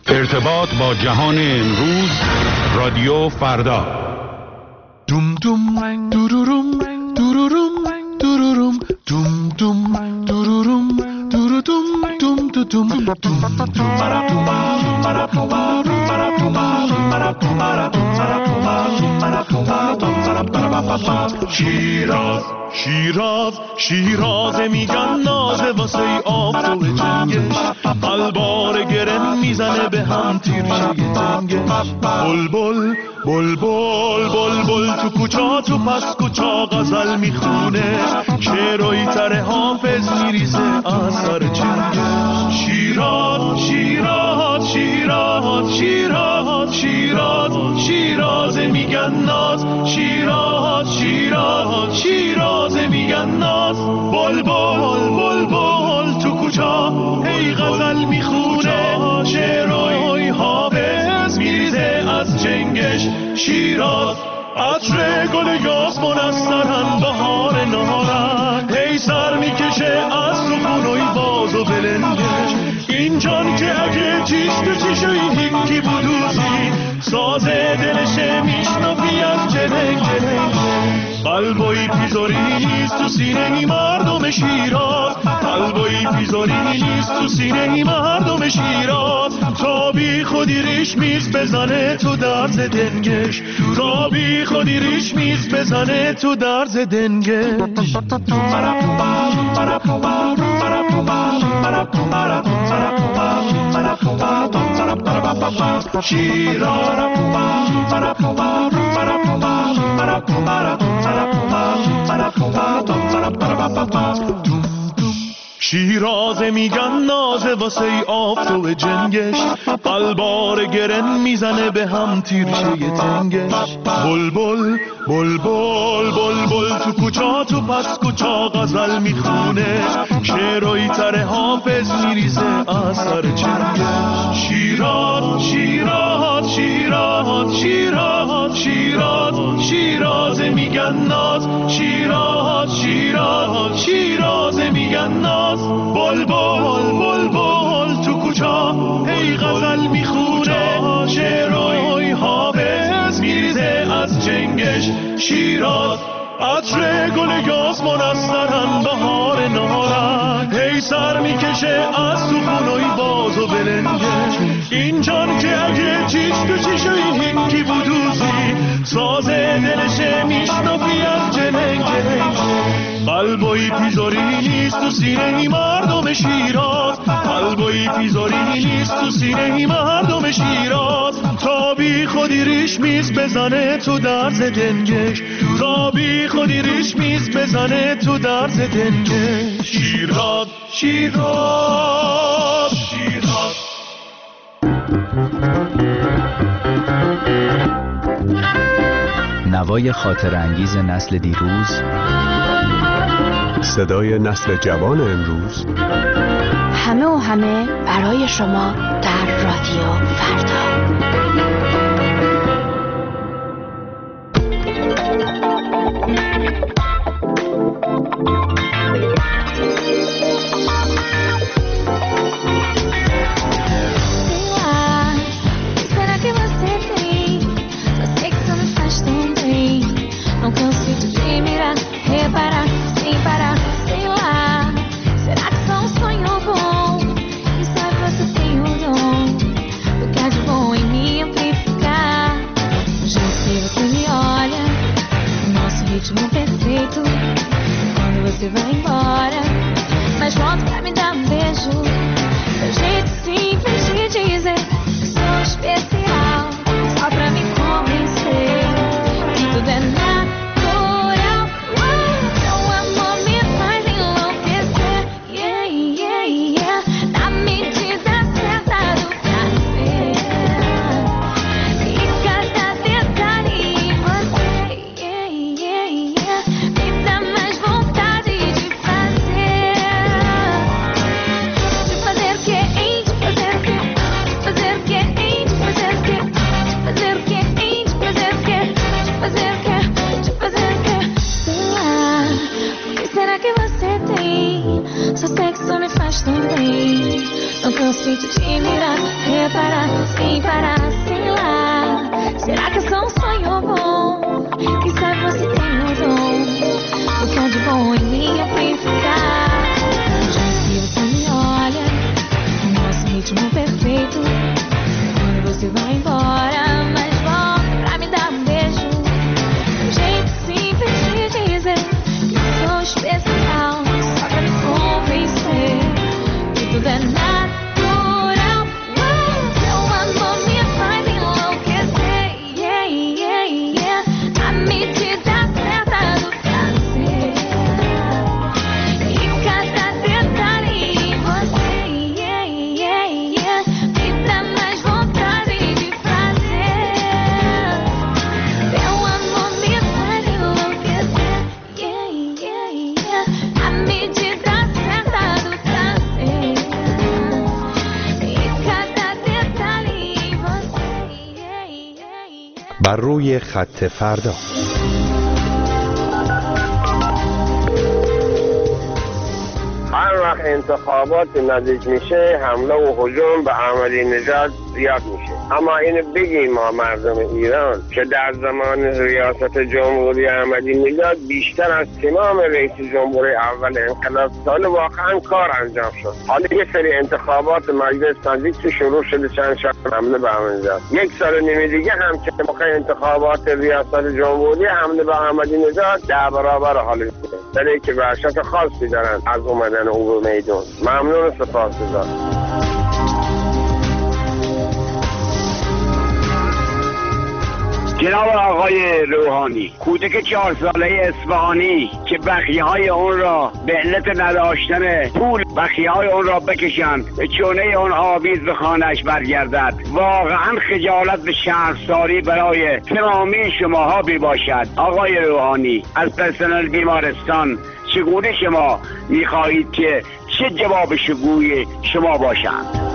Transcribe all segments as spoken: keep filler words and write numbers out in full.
ارتباط با جهان امروز، رادیو فردا. دوم دوم دوروروم دوروروم دوروروم دوم دوم دوروروم دوروروم دوم دوم شیراز شیراز شیراز میگن نازه واسه آفتاب جنگش، قلبار گرم میزنه به هم تیرشه تنگش. بلبل بلبل بلبل تو کوچا تو پس کوچا غزل میخونه، شعرهای تر حافظ میریزه از سر چنگش. شیراز شیراز شیراز شیراز شیراز شیراز میگن ناز، شیراز شیراز شیراز میگن ناز. بلبل بلبل تو کوچا هی غزل میخونه، شعرهای حافظ میریزه از چنگش. شیراز عطر گل یاسمن از سرن بهار نهارن، هی سر میکشه از سخونوی باز و بلنگش. این جان که اگه چیش تو چیشو این هیکی بودوزی، سازه دلشه میشنفی از جنگ جنگ. قلبایی پیزاری نیست تو سینه ای مردم شیراز، قلبایی پیزاری نیست تو سینه ای مردم شیراز. تا بی خودی ریش میز بزنه تو درز دنگش، تا بی خودی ریش میز بزنه تو درز دنگش. شیراز شیرازه میگن نازه واسه آفتاب جنگش، قلبار گرن میزنه به هم تیرشه یه تنگش. بلبل بلبل بلبل تو کوچا تو پس کوچا غزل میخونه، شعرهای تر حافظ میریزه از سر چنگش. شیراز شیراز شیراز شیراز شیراز شیرازه میگن ناز، شیراز شیراز شیرازه میگن ناز. بلبل بلبل تو کوچا هی غزل میخونه، شعرهای حافظ میریزه از چنگش. شیراز عطر گل یاسمن از سرن بهار نهارن، هی سر میکشه از سخونوی باز و بلنگش. این جان که اگه چیش تو چیشو این هیکی بودوزی، سازه دلشه میشنفی از جنگ جنگ. قلبایی پیزاری نیست تو سینه ای مردم شیراز، قلبایی پیزاری نیست تو سینه ای مردم شیراز. تا بی خودی ریش میز بزنه تو درز دنگش، تا بی خودی ریش میز بزنه تو درز دنگش. شیراز شیراز شیراز. نوای خاطر انگیز نسل دیروز، صدای نسل جوان امروز، همه و همه برای شما در رادیو فردا. Não consigo te mirar, reparar, sem parar, sei lá. Será que só um sonho bom? E sabe você tem o dom do que há de bom em me amplificar. Já sei, você me olha, o nosso ritmo perfeito. Quando você vai embora, mas volta pra me dar um beijo. Meu jeito simples de dizer que sou especial, só pra me convencer que tudo é natural. Seu amor me faz enlouquecer, yeah, yeah, yeah. Na medida certa do prazer, e cada detalhe em você, yeah, yeah, yeah, me dá mais vontade de fazer. De fazer o que, hein? De fazer o que? De fazer o que, hein? De fazer o que? De fazer o que, hein? De fazer o que? De fazer o que? De fazer o que? Sei lá, o que será que você tem? Seu sexo me faz tão bem. Não consigo te mirar, reparar, sem parar, sei lá. Será que é só um sonho bom? Quem sabe você tem um dom. O que há de bom em mim é ficar. Se você me olha, o nosso ritmo perfeito. Quando você vai embora, mas volta pra me dar um beijo. Um jeito simples de dizer que eu sou especial, só pra me convencer que tudo é natural. Seu amor me faz enlouquecer, yeah, yeah, yeah. A medida certa do prazer e cada detalhe em você, yeah, yeah, yeah. Me dá mais vontade de fazer. Seu amor me faz enlouquecer, yeah, yeah, yeah. A medida certa do prazer e cada detalhe em você, yeah, yeah, yeah. بر روی خط فردا. هر وقت انتخابات نزدیک میشه حمله و هجوم به احمدی نژاد زیاد میشه. اما اینو بگیم ما مردم ایران که در زمان ریاست جمهوری احمدی نژاد بیشتر از تمام رئیس جمهور اول انقلاب سال واقعا کار انجام شد. حالا یه سری انتخابات مجلس نزدیک تو شروع شده چند شب حمله به احمدی نژاد. یک سال نیم دیگه هم که موقع انتخابات ریاست جمهوری حمله به احمدی نژاد ده برابر حال میشه. برای که وحشت خاصی دارن از اومدن او به میدون. ممنون و سپاسگزار. جناب آقای روحانی، کودک چهار ساله اصفهانی که بخیه های اون را به علت نداشتن پول بخیه های اون را بکشند به چونه اون آویز به خانهش برگردد، واقعا خجالت به شهرساری برای تمامی شماها بی باشد. آقای روحانی، از پرسنل بیمارستان چگونه شما میخواهید که چه جواب شگوی شما باشند؟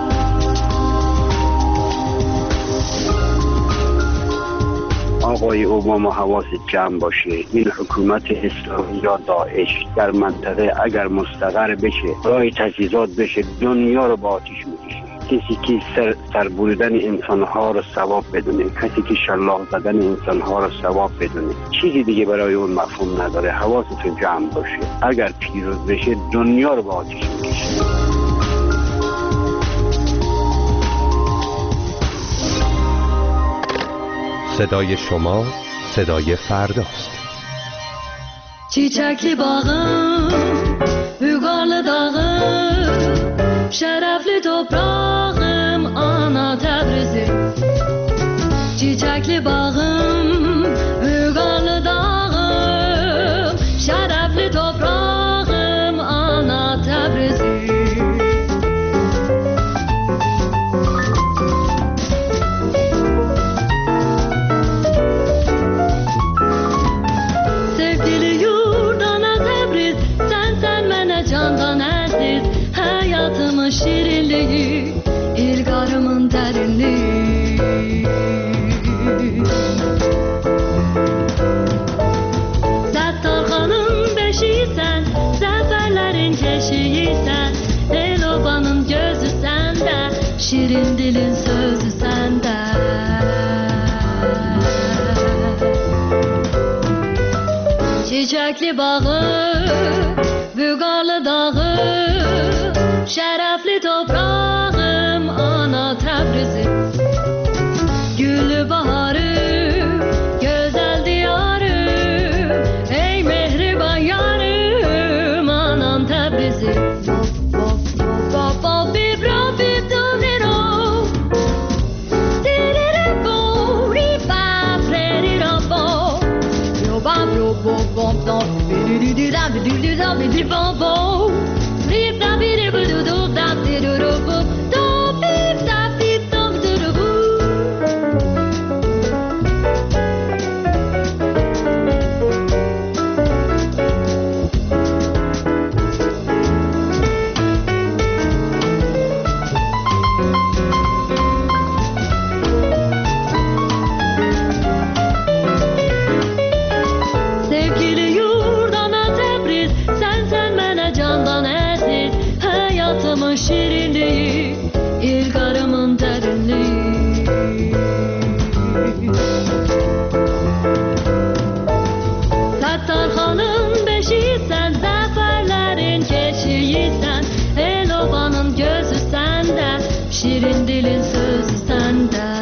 آقای اوباما حواست جمع باشه. این حکومت اسلامی یا داعش در منطقه اگر مستقر بشه، راه تجهیزات بشه، دنیا رو با آتش میکشه. کسی که سر, سر بریدن انسانها رو ثواب بدونه، کسی که شلاق زدن انسانها رو ثواب بدونه، چیزی دیگه برای اون مفهوم نداره. حواستون جمع باشه. اگر پیروز بشه دنیا رو با آتش میکشه. صدای شما صدای فرداست. چیچکلی باغم بگال داغم شرفلی toprağım ana Təbrizim. Çiçekli bağım bugal dağım şerefli toprağım ana Təbrizim. Şirinliği, ilgarımın derinliği. Zəttarxanın beşiysən, zəfərlərin keşiysən, Elobanın gözü səndə, şirin dilin sözü səndə. Çiçəkli bağı, vüqarlı dağı, şərəfli toprağım ana Təbrizim. Güllü baharım, gözəl diyarım, ey mehriban yarım anam Təbrizim. Sevgili yurdana Təbriz, sən sən mənə can. şirin dilin sözü sende.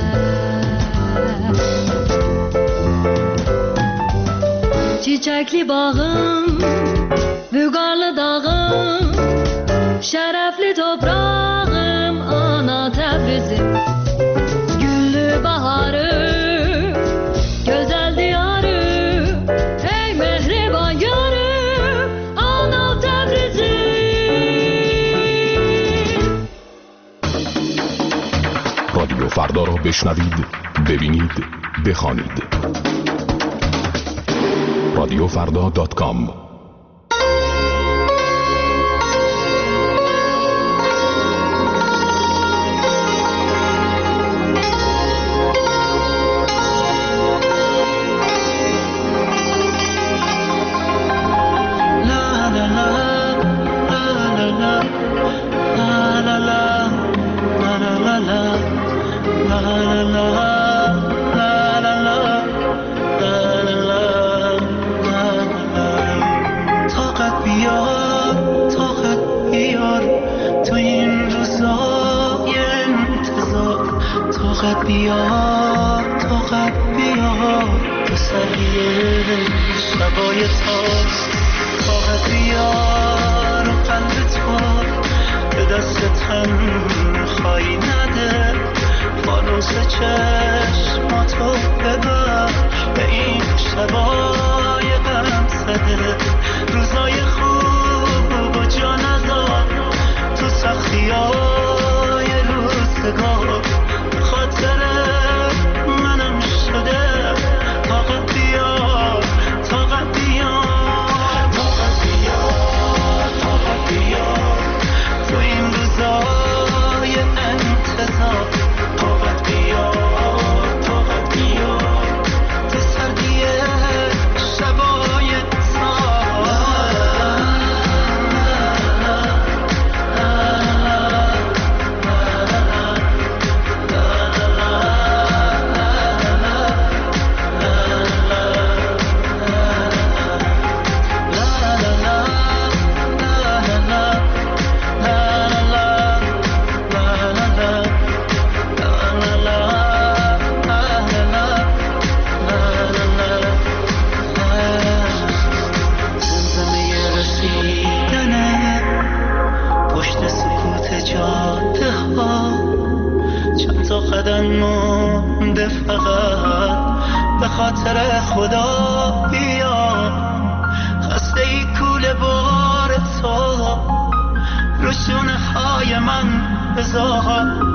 Çiçekli bağım, vügarlı dağım, şerefli toprağım, ana Tebrizim. Güllü baharı, güzel diyarı, ey mehriban yarı, ana Tebrizim. رادیو فردا را بشنوید، ببینید، بخوانید. رادیو فردا دات کام. بیار طاقت بیار تو سریع شبای تاز طاقت بیار و قلب تو به دست تنهایی نده فانوس چشماتو ببر به این شبای غم زده روزای خوب و جا نذار تو سختیای روزگار خاطر منم شده طاقت بیار طاقت بیار طاقت بیار طاقت بیار تو این روزای انتظار طاقت بیار طاقت بیار تو سردی شبای مونده فقط به خاطر خدا بیا خسته ای کوله بار تو رو شونه های من بذار